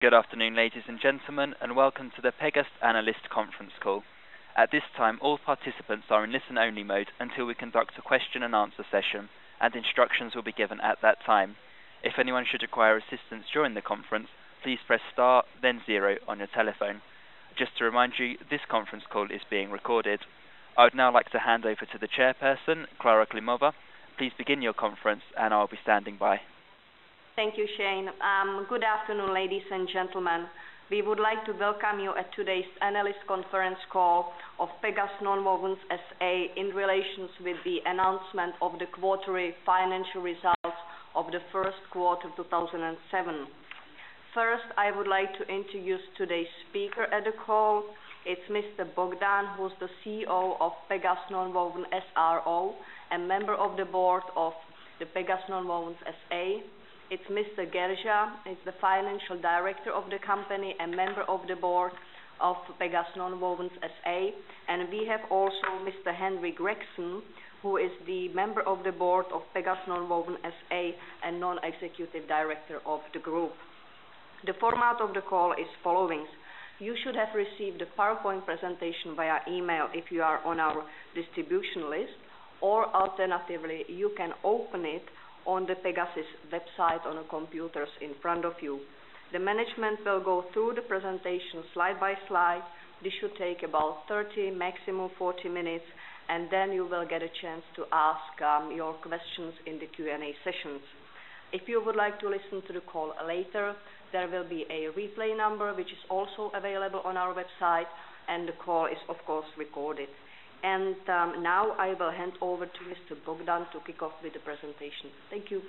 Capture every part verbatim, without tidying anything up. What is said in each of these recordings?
Good afternoon, ladies and gentlemen, and welcome to the Pegas Analyst Conference Call. At this time, all participants are in listen-only mode until we conduct a question and answer session, and instructions will be given at that time. If anyone should require assistance during the conference, please press star, then zero on your telephone. Just to remind you, this conference call is being recorded. I would now like to hand over to the chairperson, Klara Klimova. Please begin your conference, and I'll be standing by. Thank you, Shane. Um, good afternoon, ladies and gentlemen. We would like to welcome you at today's analyst conference call of Pegas Nonwovens S A in relation with the announcement of the quarterly financial results of the first quarter two thousand seven. First, I would like to introduce today's speaker at the call. It's Mister Bogdan, who's the C E O of Pegas Nonwovens S R O and member of the board of the Pegas Nonwovens S A. It's Mister Gerzsa, is the financial director of the company and member of the board of Pegas Nonwovens S A. And we have also Mister Henry Gregson, who is the member of the board of Pegas Nonwovens S A and non-executive director of the group. The format of the call is following. You should have received the PowerPoint presentation via email if you are on our distribution list, or alternatively, you can open it on the Pegasus website on the computers in front of you. The management will go through the presentation slide by slide. This should take about thirty, maximum forty minutes, and then you will get a chance to ask um, your questions in the Q and A sessions. If you would like to listen to the call later, there will be a replay number which is also available on our website, and the call is of course recorded. And um, now I will hand over to Mister Bogdan to kick off with the presentation. Thank you.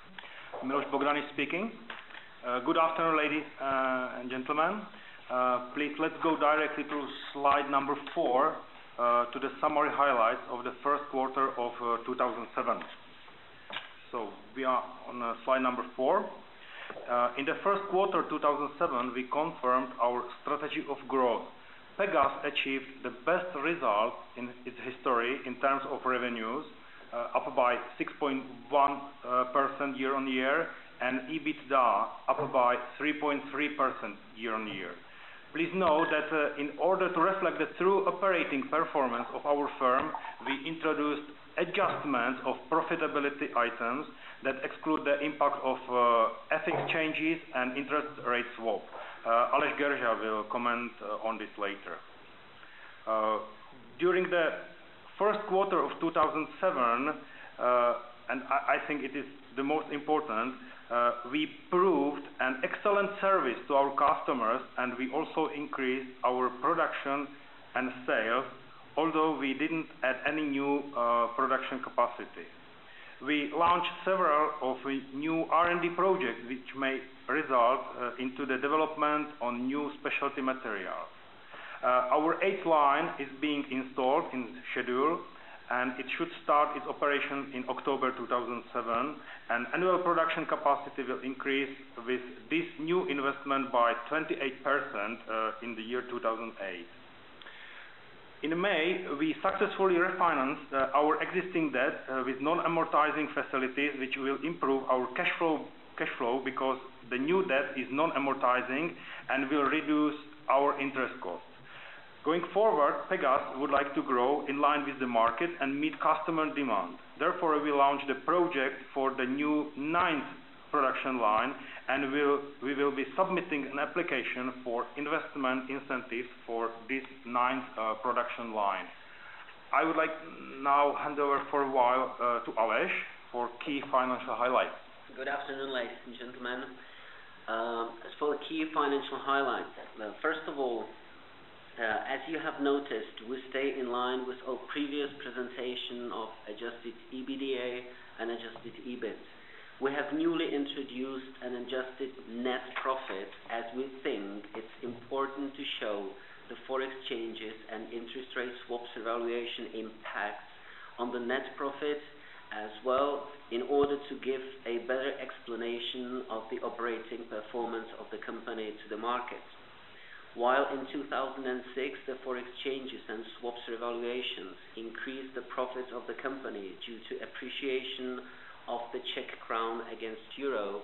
Miloš Bogdan is speaking. Uh, good afternoon, ladies uh, and gentlemen. Uh, please, let's go directly to slide number four, uh, to the summary highlights of the first quarter of uh, two thousand seven. So we are on uh, slide number four. Uh, in the first quarter two thousand seven, we confirmed our strategy of growth. Pegas achieved the best result in its history in terms of revenues, uh, up by six point one percent uh, year on year, and EBITDA up by three point three percent year on year. Please note that uh, in order to reflect the true operating performance of our firm, we introduced adjustments of profitability items that exclude the impact of uh, F X changes and interest rate swap. Uh, Aleš Gerzsa will comment uh, on this later. Uh, during the first quarter of two thousand seven, uh, and I, I think it is the most important, uh, we proved an excellent service to our customers, and we also increased our production and sales, although we didn't add any new uh, production capacity. We launched several of new R and D projects which may result uh, into the development on new specialty materials. Uh, our eighth line is being installed in schedule, and it should start its operation in October two thousand seven, and annual production capacity will increase with this new investment by twenty-eight percent uh, in the year two thousand eight. In May, we successfully refinanced uh, our existing debt uh, with non-amortizing facilities, which will improve our cash flow, cash flow because the new debt is non-amortizing and will reduce our interest costs. Going forward, Pegas would like to grow in line with the market and meet customer demand. Therefore, we launched the project for the new ninth production line, and we'll, we will be submitting an application for investment incentives for this ninth uh, production line. I would like now hand over for a while uh, to Aleš for key financial highlights. Good afternoon, ladies and gentlemen. Um, as for the key financial highlights, well, first of all, uh, as you have noticed, we stay in line with our previous presentation of adjusted EBITDA and adjusted EBIT. We have newly introduced an adjusted net profit, as we think it's important to show the forex changes and interest rate swaps evaluation impacts on the net profit, as well in order to give a better explanation of the operating performance of the company to the market. While in two thousand six the forex changes and swaps evaluations increased the profits of the company due to appreciation of the Czech crown against euro,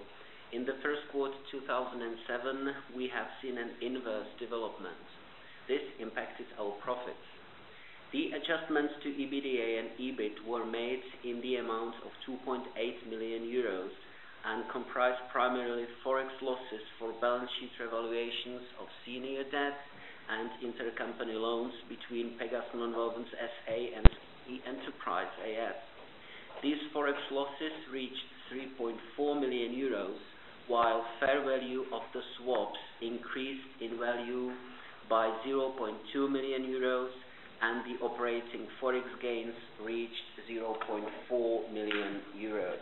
In the first quarter two thousand seven, we have seen an inverse development. This impacted our profits. The adjustments to EBITDA and EBIT were made in the amount of two point eight million euros and comprised primarily forex losses for balance sheet revaluations of senior debt and intercompany loans between Pegas Nonwovens S A and E Enterprise A S. These forex losses reached three point four million euros, while fair value of the swaps increased in value by zero point two million euros, and the operating forex gains reached zero point four million euros.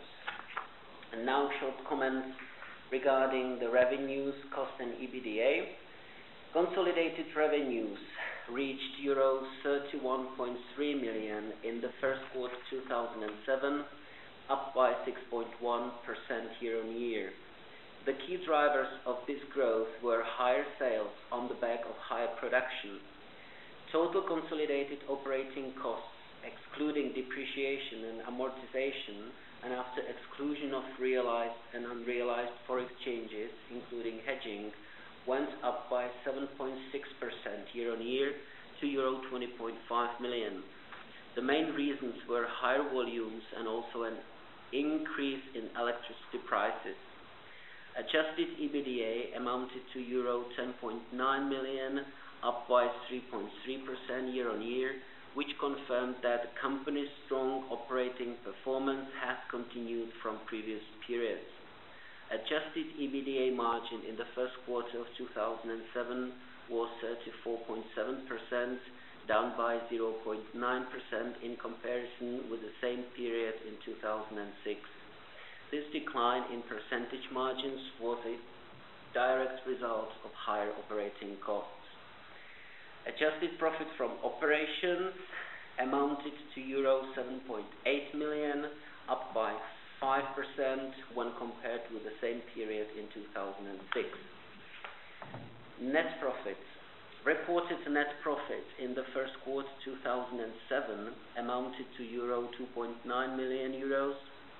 And now short comments regarding the revenues, cost and EBITDA. Consolidated revenues reached euros thirty-one point three million in the first quarter two thousand seven, up by six point one percent year on year. The key drivers of this growth were higher sales on the back of higher production. Total consolidated operating costs, excluding depreciation and amortization, and after exclusion of realized and unrealized forex changes, including hedging, went up by seven point six percent year on year to euro twenty point five million. The main reasons were higher volumes and also an increase in electricity prices. Adjusted EBITDA amounted to euro ten point nine million, up by three point three percent year on year, which confirmed that the company's strong operating performance has continued from previous periods. Adjusted EBITDA margin in the first quarter of two thousand seven was thirty-four point seven percent, down by zero point nine percent in comparison with the same period in two thousand six. This decline in percentage margins was a direct result of higher operating costs. Adjusted profit from operations amounted to euro seven point eight million, up by five percent when compared with the same period in two thousand six. Net profits. Reported net profit in the first quarter two thousand seven amounted to euro two point nine million euros,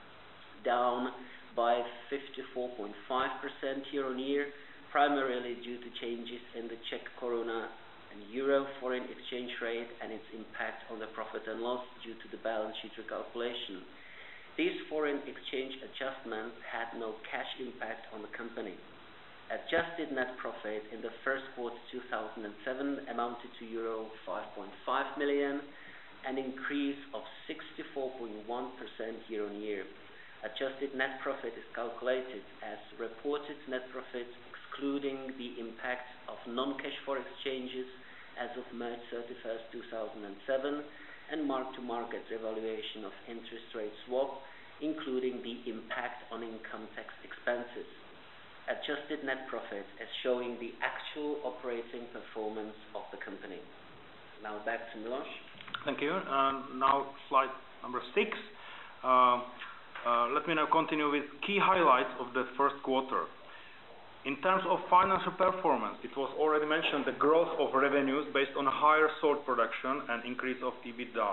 down by fifty-four point five percent year on year, primarily due to changes in the Czech koruna and euro foreign exchange rate and its impact on the profit and loss due to the balance sheet recalculation. These foreign exchange adjustments had no cash impact on the company. Adjusted net profit in the first quarter two thousand seven amounted to euro five point five million, an increase of sixty-four point one percent year on year. Adjusted net profit is calculated as reported net profit excluding the impact of non-cash forex changes as of March thirty-first two thousand seven and mark-to-market evaluation of interest rate swap, including the impact on income tax expenses. Adjusted net profit is showing the actual operating performance of the company. Now back to Milos. Thank you. Um, now slide number six. Uh, uh, let me now continue with key highlights of the first quarter. In terms of financial performance, it was already mentioned the growth of revenues based on higher salt production and increase of EBITDA.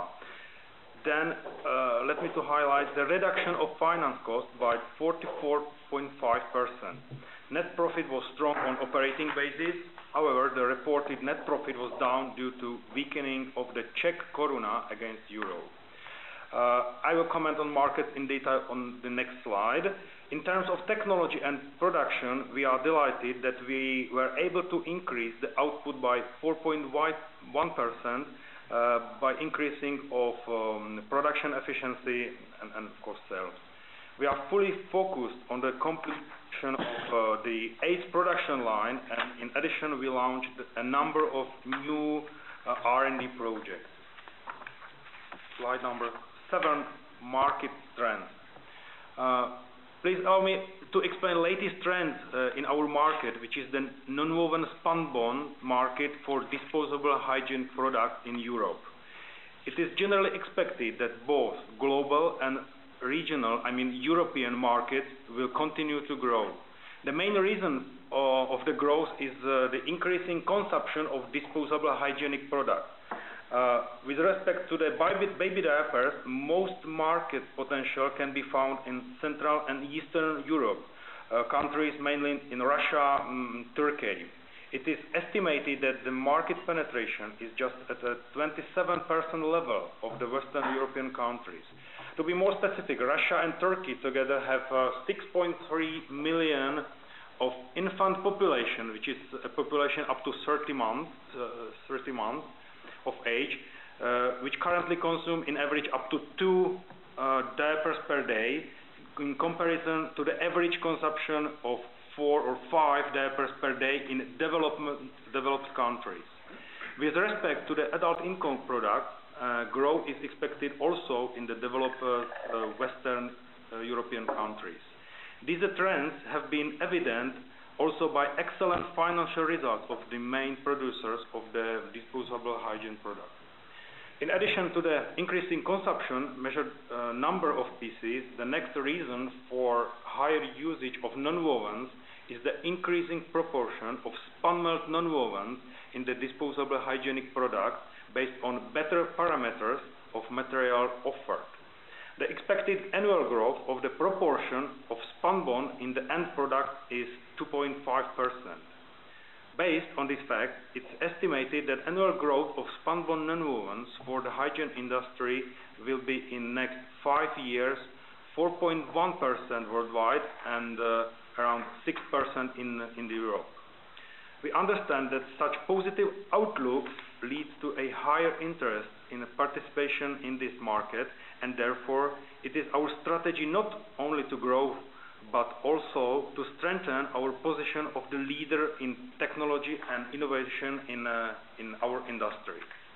Then uh, let me to highlight the reduction of finance costs by forty-four point five percent. Net profit was strong on operating basis. However, the reported net profit was down due to weakening of the Czech koruna against euro. Uh, I will comment on markets in detail on the next slide. In terms of technology and production, we are delighted that we were able to increase the output by four point one percent uh, by increasing of um, production efficiency and, and of course sales. We are fully focused on the completion of uh, the eighth production line, and in addition we launched a number of new uh, R and D projects. Slide number seven, market trends. Uh, please allow me to explain latest trends uh, in our market, which is the nonwoven spunbond market for disposable hygiene products in Europe. It is generally expected that both global and regional, I mean European markets will continue to grow. The main reason uh, of the growth is uh, the increasing consumption of disposable hygienic products. Uh, with respect to the baby, baby diapers, most market potential can be found in Central and Eastern Europe, uh, countries, mainly in Russia, um, Turkey. It is estimated that the market penetration is just at a twenty-seven percent level of the Western European countries. To be more specific, Russia and Turkey together have uh, six point three million of infant population, which is a population up to thirty months, uh, thirty months of age, uh, which currently consume in average up to two uh, diapers per day, in comparison to the average consumption of four or five diapers per day in development, developed countries. With respect to the adult income product, uh, growth is expected also in the developed uh, uh, Western uh, European countries. These trends have been evident also by excellent financial results of the main producers of the disposable hygiene products. In addition to the increasing consumption measured uh, number of pieces, the next reason for higher usage of nonwovens is the increasing proportion of spun melt nonwovens in the disposable hygienic product based on better parameters of material offered. The expected annual growth of the proportion of spunbond in the end product is two point five percent. Based on this fact, it's estimated that annual growth of spunbond nonwovens for the hygiene industry will be in next five years four point one percent worldwide and uh, around six percent in, in Europe. We understand that such positive outlook leads to a higher interest in participation in this market, and therefore it is our strategy not only to grow but also to strengthen our position of the leader in technology and innovation in, uh, in our industry.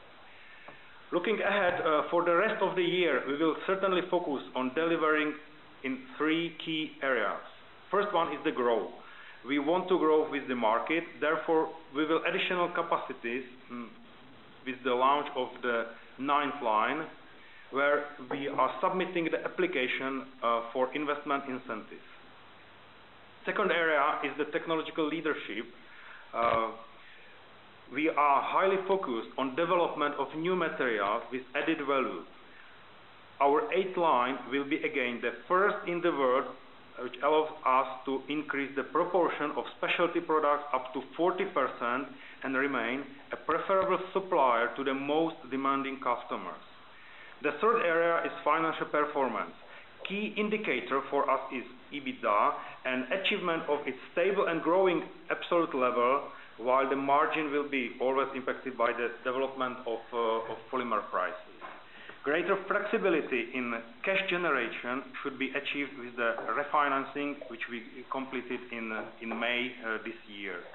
Looking ahead uh, for the rest of the year, we will certainly focus on delivering in three key areas. First one is the growth. We want to grow with the market, therefore we will additional capacities mm, with the launch of the ninth line, where we are submitting the application uh, for investment incentives. Second area is the technological leadership. Uh, we are highly focused on development of new materials with added value. Our eighth line will be again the first in the world, which allows us to increase the proportion of specialty products up to forty percent and remain a preferable supplier to the most demanding customers. The third area is financial performance. Key indicator for us is EBITDA and achievement of its stable and growing absolute level, while the margin will be always impacted by the development of, uh, of polymer prices. Greater flexibility in cash generation should be achieved with the refinancing which we completed in, uh, in May uh, this year.